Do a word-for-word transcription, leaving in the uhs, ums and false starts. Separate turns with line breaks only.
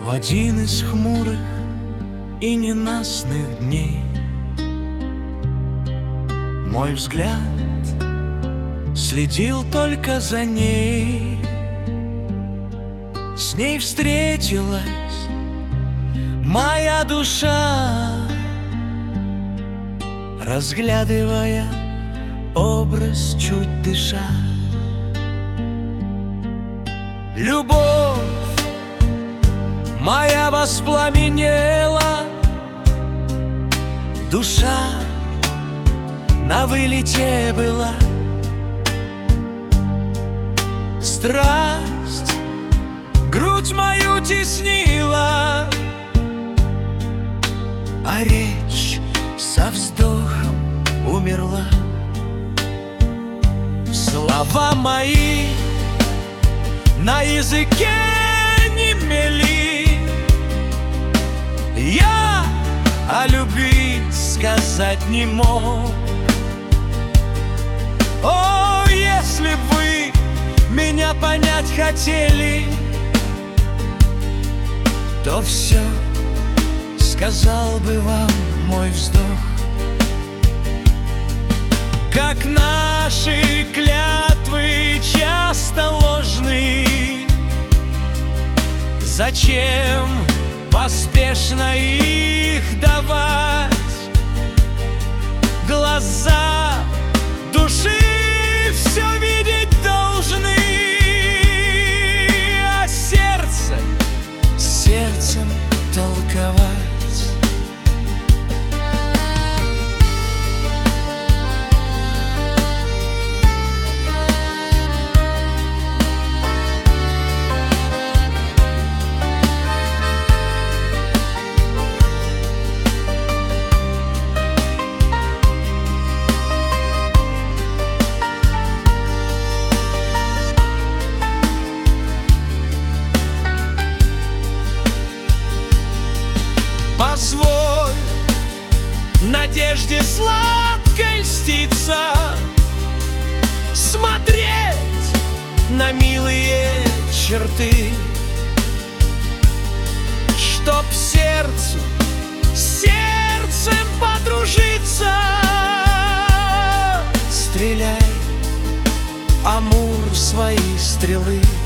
В один из хмурых и ненастных дней мой взгляд следил только за ней. С ней встретилась моя душа, разглядывая образ, чуть дыша. Любовь моя воспламенела, душа на вылете была. Страсть грудь мою теснила, а речь со вздохом умерла. Слова мои на языке немели, я о любви сказать не мог. О, если б вы меня понять хотели, то все сказал бы вам мой вздох. Как наши клятвы часто ложны, зачем поспешно их давать? Глаза души все видеть должны, а сердце сердцем толковать. Позволь надежде сладкой льститься, смотреть на милые черты, чтоб сердцу с сердцем подружиться. Стреляй, Амур, свои стрелы.